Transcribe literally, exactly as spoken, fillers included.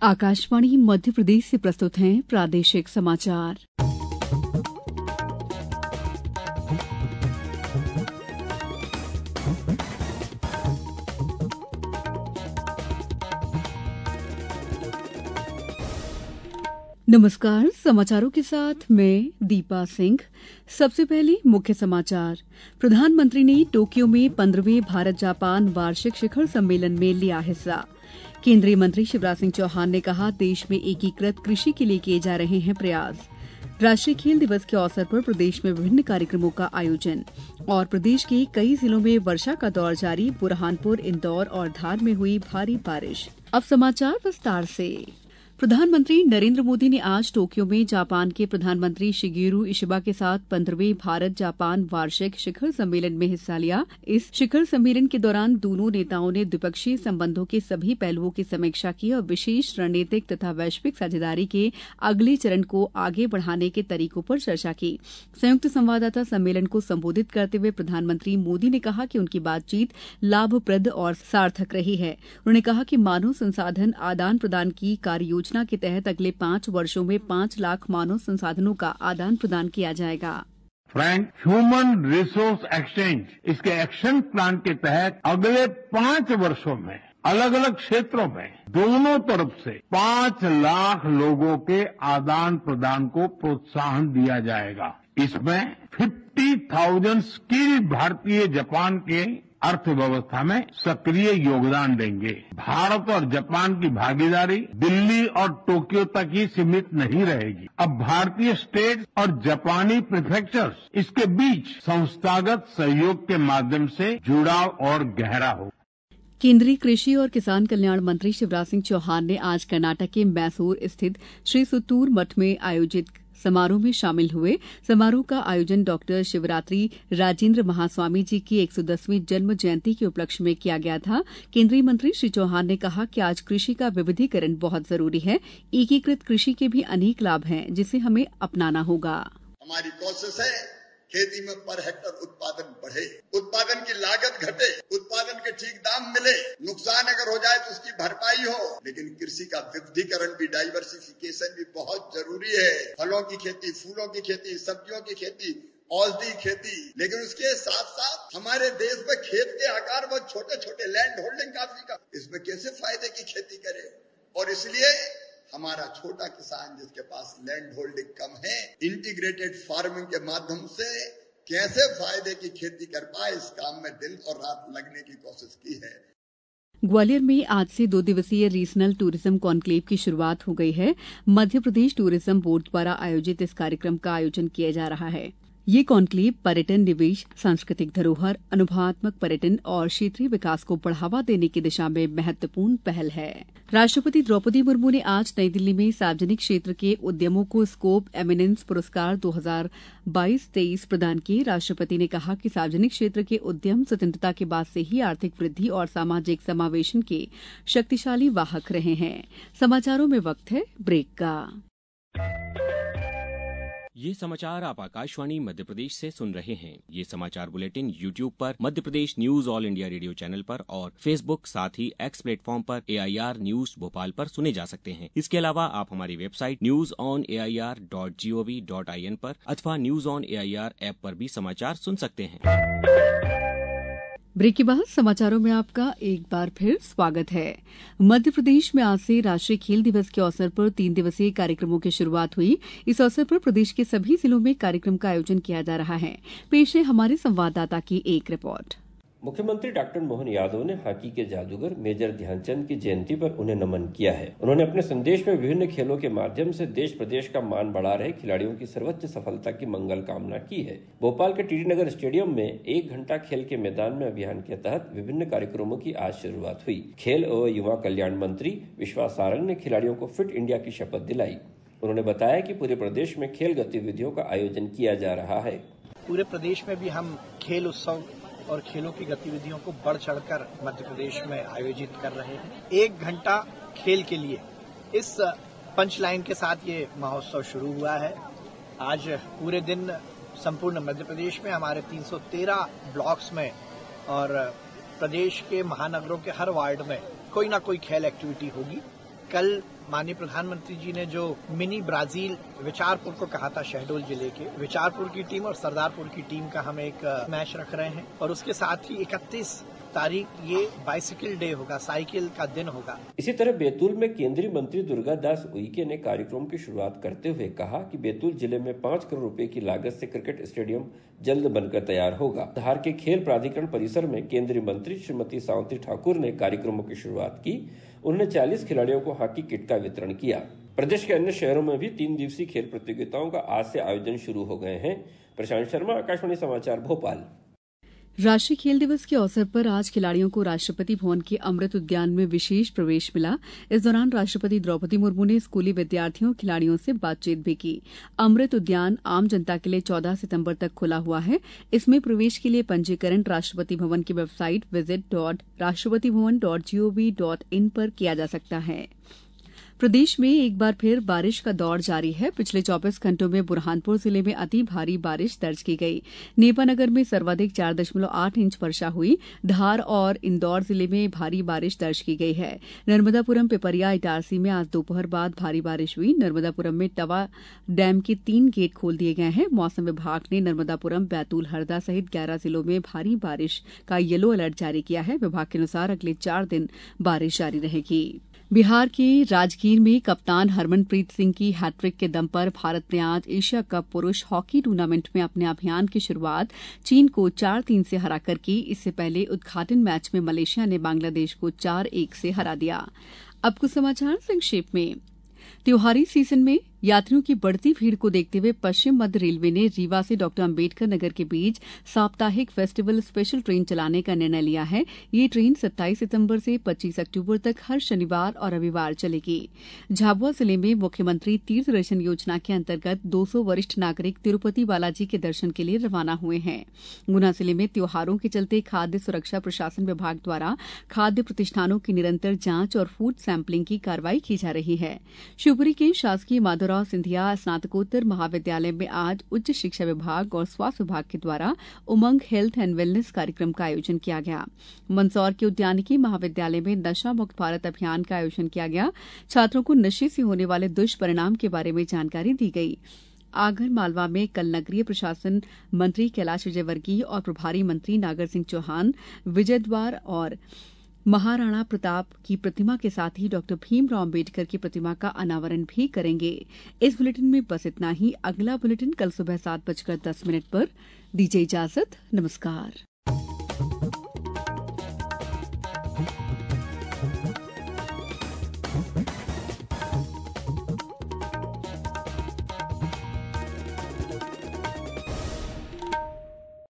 आकाशवाणी मध्य प्रदेश से प्रस्तुत हैं प्रादेशिक समाचार। नमस्कार, समाचारों के साथ मैं दीपा सिंह। सबसे पहले मुख्य समाचार। प्रधानमंत्री ने टोक्यो में पंद्रहवें भारत जापान वार्षिक शिखर सम्मेलन में लिया हिस्सा। केंद्रीय मंत्री शिवराज सिंह चौहान ने कहा, देश में एकीकृत कृषि के लिए किए जा रहे हैं प्रयास। राष्ट्रीय खेल दिवस के अवसर पर प्रदेश में विभिन्न कार्यक्रमों का आयोजन। और प्रदेश के कई जिलों में वर्षा का दौर जारी। बुरहानपुर, इंदौर और धार में हुई भारी बारिश। अब समाचार विस्तार से। प्रधानमंत्री नरेंद्र मोदी ने आज टोक्यो में जापान के प्रधानमंत्री शिगेरू इशिबा के साथ पंद्रहवें भारत जापान वार्षिक शिखर सम्मेलन में हिस्सा लिया। इस शिखर सम्मेलन के दौरान दोनों नेताओं ने द्विपक्षीय संबंधों के सभी पहलुओं की समीक्षा की और विशेष रणनीतिक तथा वैश्विक साझेदारी के अगले चरण को आगे बढ़ाने के तरीकों पर चर्चा की। संयुक्त संवाददाता सम्मेलन को संबोधित करते हुए प्रधानमंत्री मोदी ने कहा कि उनकी बातचीत लाभप्रद और सार्थक रही है। उन्होंने कहा कि मानव संसाधन आदान प्रदान की कार्य योजना के तहत अगले पांच वर्षों में पांच लाख मानव संसाधनों का आदान प्रदान किया जाएगा। फ्रेंड, ह्यूमन रिसोर्स एक्सचेंज, इसके एक्शन प्लान के तहत अगले पांच वर्षों में अलग अलग क्षेत्रों में दोनों तरफ से पांच लाख लोगों के आदान प्रदान को प्रोत्साहन दिया जाएगा। इसमें फिफ्टी थाउजेंड स्किल्ड भारतीय जापान के अर्थव्यवस्था में सक्रिय योगदान देंगे। भारत और जापान की भागीदारी दिल्ली और टोक्यो तक ही सीमित नहीं रहेगी। अब भारतीय स्टेट और जापानी प्रीफेक्चर्स, इसके बीच संस्थागत सहयोग के माध्यम से जुड़ाव और गहरा हो। केंद्रीय कृषि और किसान कल्याण मंत्री शिवराज सिंह चौहान ने आज कर्नाटक के मैसूर स्थित श्री सुत्तूर मठ में आयोजित समारोह में शामिल हुए। समारोह का आयोजन डॉक्टर शिवरात्रि राजेंद्र महास्वामी जी की एक सौ दसवीं जन्म जयंती के उपलक्ष्य में किया गया था। केंद्रीय मंत्री श्री चौहान ने कहा कि आज कृषि का विविधीकरण बहुत जरूरी है। एकीकृत कृषि के भी अनेक लाभ हैं, जिसे हमें अपनाना होगा। हमारी कोशिश है खेती में पर हेक्टर उत्पादन बढ़े, उत्पादन की लागत घटे, उत्पादन के ठीक दाम मिले, नुकसान अगर हो जाए तो उसकी भरपाई हो। लेकिन कृषि का विविधीकरण भी, डाइवर्सिफिकेशन भी बहुत जरूरी है। फलों की खेती, फूलों की खेती, सब्जियों की खेती, औषधि खेती। लेकिन उसके साथ साथ हमारे देश में खेत के आकार बहुत छोटे छोटे, लैंड होल्डिंग काफी का, इसमें कैसे फायदे की खेती करे। और इसलिए हमारा छोटा किसान जिसके पास लैंड होल्डिंग कम है, इंटीग्रेटेड फार्मिंग के माध्यम से कैसे फायदे की खेती कर पाए, इस काम में दिन और रात लगने की कोशिश की है। ग्वालियर में आज से दो दिवसीय रीजनल टूरिज्म कॉन्क्लेव की शुरुआत हो गई है। मध्य प्रदेश टूरिज्म बोर्ड द्वारा आयोजित इस कार्यक्रम का आयोजन किया जा रहा है। ये कॉन्क्लेव पर्यटन, निवेश, सांस्कृतिक धरोहर, अनुभवात्मक पर्यटन और क्षेत्रीय विकास को बढ़ावा देने की दिशा में महत्वपूर्ण पहल है। राष्ट्रपति द्रौपदी मुर्मू ने आज नई दिल्ली में सार्वजनिक क्षेत्र के उद्यमों को स्कोप एमिनेंस पुरस्कार दो हज़ार बाईस तेईस प्रदान किए। राष्ट्रपति ने कहा कि सार्वजनिक क्षेत्र के उद्यम स्वतंत्रता के बाद से ही आर्थिक वृद्धि और सामाजिक समावेशन के शक्तिशाली वाहक रहे हैं। समाचारों में वक्त है ब्रेक का। ये समाचार आप आकाशवाणी मध्य प्रदेश से सुन रहे हैं। ये समाचार बुलेटिन यूट्यूब पर Madhya Pradesh news All India Radio channel पर और फेसबुक साथ ही एक्स प्लेटफॉर्म पर A I R news Bhopal पर सुने जा सकते हैं। इसके अलावा आप हमारी website news on A I R dot G O V dot I N पर अथवा news on A I R app पर भी समाचार सुन सकते हैं। ब्रेक के बाद समाचारों में आपका एक बार फिर स्वागत है। मध्य प्रदेश में आज से राष्ट्रीय खेल दिवस के अवसर पर तीन दिवसीय कार्यक्रमों की शुरुआत हुई। इस अवसर पर प्रदेश के सभी जिलों में कार्यक्रम का आयोजन किया जा रहा है। पेश है हमारे संवाददाता की एक रिपोर्ट। मुख्यमंत्री डॉक्टर मोहन यादव ने हॉकी के जादूगर मेजर ध्यानचंद की जयंती पर उन्हें नमन किया है। उन्होंने अपने संदेश में विभिन्न खेलों के माध्यम से देश प्रदेश का मान बढ़ा रहे खिलाड़ियों की सर्वोच्च सफलता की मंगल कामना की है। भोपाल के टीडी नगर स्टेडियम में एक घंटा खेल के मैदान में अभियान के तहत विभिन्न कार्यक्रमों की आज शुरुआत हुई। खेल एवं युवा कल्याण मंत्री विश्वास सारंग ने खिलाड़ियों को फिट इंडिया की शपथ दिलाई। उन्होंने बताया कि पूरे प्रदेश में खेल गतिविधियों का आयोजन किया जा रहा है। पूरे प्रदेश में भी हम खेल उत्सव और खेलों की गतिविधियों को बढ़ चढ़कर मध्य प्रदेश में आयोजित कर रहे हैं। एक घंटा खेल के लिए, इस पंच लाइन के साथ ये महोत्सव शुरू हुआ है। आज पूरे दिन संपूर्ण मध्य प्रदेश में हमारे तीन सौ तेरह ब्लॉक्स में और प्रदेश के महानगरों के हर वार्ड में कोई ना कोई खेल एक्टिविटी होगी। कल माननीय प्रधानमंत्री जी ने जो मिनी ब्राजील विचारपुर को कहा था, शहडोल जिले के विचारपुर की टीम और सरदारपुर की टीम का हम एक मैच रख रहे हैं और उसके साथ ही इकतीस तारीख ये बाइसिकल डे होगा, साइकिल का दिन होगा। इसी तरह बैतूल में केंद्रीय मंत्री दुर्गादास उइके ने कार्यक्रम की शुरुआत करते हुए कहा कि बैतूल जिले में पाँच करोड़ रुपए की लागत से क्रिकेट स्टेडियम जल्द बनकर तैयार होगा। धार के खेल प्राधिकरण परिसर में केंद्रीय मंत्री श्रीमती सावंती ठाकुर ने कार्यक्रमों की शुरुआत की। उन्होंने चालीस खिलाड़ियों को हॉकी किट का वितरण किया। प्रदेश के अन्य शहरों में भी तीन दिवसीय खेल प्रतियोगिताओं का आज से आयोजन शुरू हो गए हैं। प्रशांत शर्मा, आकाशवाणी समाचार, भोपाल। राष्ट्रीय खेल दिवस के अवसर पर आज खिलाड़ियों को राष्ट्रपति भवन के अमृत उद्यान में विशेष प्रवेश मिला। इस दौरान राष्ट्रपति द्रौपदी मुर्मू ने स्कूली विद्यार्थियों और खिलाड़ियों से बातचीत भी की। अमृत उद्यान आम जनता के लिए चौदह सितंबर तक खुला हुआ है। इसमें प्रवेश के लिए पंजीकरण राष्ट्रपति भवन की website visit dot Rashtrapati Bhavan dot gov dot in पर किया जा सकता है। प्रदेश में एक बार फिर बारिश का दौर जारी है। पिछले चौबीस घंटों में बुरहानपुर जिले में अति भारी बारिश दर्ज की गई। नेपानगर में सर्वाधिक चार दशमलव आठ इंच वर्षा हुई। धार और इंदौर जिले में भारी बारिश दर्ज की गई है। नर्मदापुरम, पिपरिया, इटारसी में आज दोपहर बाद भारी बारिश हुई। नर्मदापुरम में टवा डैम के तीन गेट खोल दिए गए हैं। मौसम विभाग ने नर्मदापुरम, बैतूल, हरदा सहित ग्यारह जिलों में भारी बारिश का येलो अलर्ट जारी किया है। विभाग के अनुसार अगले चार दिन बारिश जारी रहेगी। बिहार के राजगीर में कप्तान हरमनप्रीत सिंह की हैट्रिक के दम पर भारत ने आज एशिया कप पुरुष हॉकी टूर्नामेंट में अपने अभियान की शुरुआत चीन को चार तीन से हराकर की। इससे पहले उद्घाटन मैच में मलेशिया ने बांग्लादेश को चार एक से हरा दिया। अब कुछ समाचार संक्षेप में। त्योहारी सीजन में यात्रियों की बढ़ती भीड़ को देखते हुए पश्चिम मध्य रेलवे ने रीवा से डॉक्टर अम्बेडकर नगर के बीच साप्ताहिक फेस्टिवल स्पेशल ट्रेन चलाने का निर्णय लिया है। ये ट्रेन सत्ताईस सितंबर से पच्चीस अक्टूबर तक हर शनिवार और रविवार चलेगी। झाबुआ जिले में मुख्यमंत्री तीर्थ दर्शन योजना के अंतर्गत दो सौ वरिष्ठ नागरिक तिरुपति बालाजी के दर्शन के लिए रवाना हुए हैं। गुना जिले में त्योहारों के चलते खाद्य सुरक्षा प्रशासन विभाग द्वारा खाद्य प्रतिष्ठानों की निरंतर जांच और फूड सैंपलिंग की कार्रवाई की जा रही है। शिवपुरी के शासकीय माधवराव सिंधिया स्नातकोत्तर महाविद्यालय में आज उच्च शिक्षा विभाग और स्वास्थ्य विभाग के द्वारा उमंग हेल्थ एंड वेलनेस कार्यक्रम का आयोजन किया गया। मंदसौर के उद्यानिकी महाविद्यालय में नशा मुक्त भारत अभियान का आयोजन किया गया। छात्रों को नशे से होने वाले दुष्परिणाम के बारे में जानकारी दी गई। आगर मालवा में कल नगरीय प्रशासन मंत्री कैलाश विजयवर्गीय और प्रभारी मंत्री नागर सिंह चौहान विजय द्वार और महाराणा प्रताप की प्रतिमा के साथ ही डॉक्टर भीमराव अम्बेडकर की प्रतिमा का अनावरण भी करेंगे। इस बुलेटिन में बस इतना ही। अगला बुलेटिन कल सुबह सात बजकर दस मिनट पर। दीजिए इजाजत। नमस्कार।